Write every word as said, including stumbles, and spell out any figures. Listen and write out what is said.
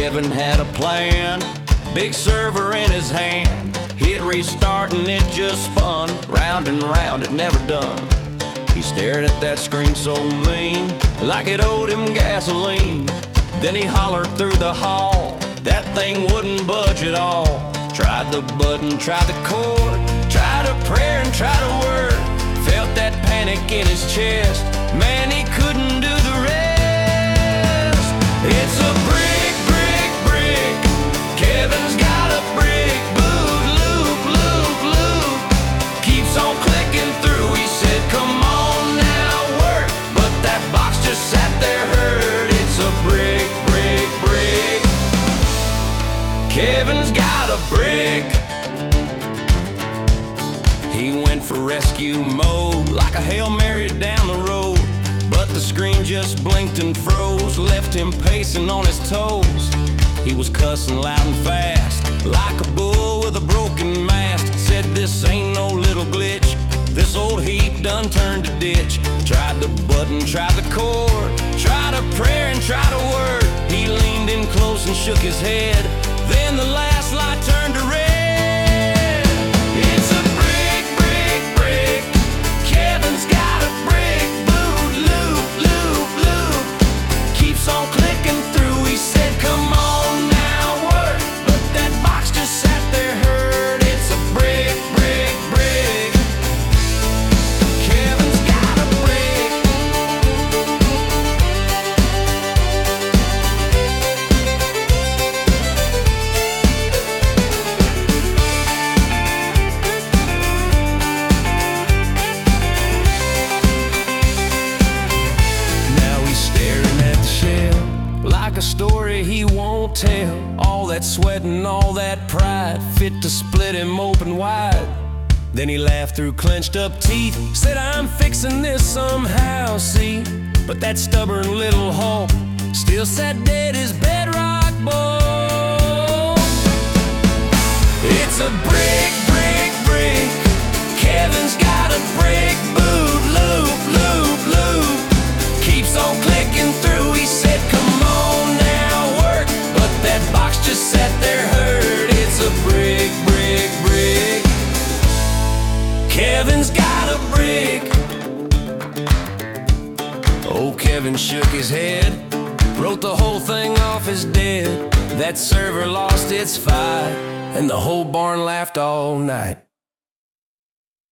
Kevin had a plan, big server in his hand. Hit restart and it just spun, round and round, it never done. He stared at that screen so mean, like it owed him gasoline. Then he hollered through the hall, that thing wouldn't budge at all. Tried the button, tried the cord, tried a prayer and tried a word. Felt that panic in his chest, man, he couldn't do the rest. It's a brick, brick, brick, Kevin's got a brick. Boot, loop, loop, loop, keeps on clicking through. He said, come on now, work, but that box just sat there hurt. It's a brick, brick, brick, Kevin's got a brick. He went for rescue mode, like a Hail Mary down the road, but the screen just blinked and froze, left him pacing on his toes. He was cussing loud and fast, like a bull with a broken mast. Said this ain't no little glitch, this old heap done turned to ditch. Tried the button, tried the cord, tried a prayer and tried a word. He leaned in close and shook his head, then the last light turned to red. A story he won't tell, all that sweat and all that pride, fit to split him open wide. Then he laughed through clenched up teeth, said I'm fixing this somehow, see. But that stubborn little Hulk still sat dead as bedrock bolt. It's a brick, brick, brick, Kevin's got a brick. Boot, loop, loop, loop, keeps on clicking through. He said come on now, work, but that box just sat there hurt. It's a brick, brick, brick, Kevin's got a brick. Oh, Kevin shook his head, wrote the whole thing off as dead. That server lost its fight, and the whole barn laughed all night.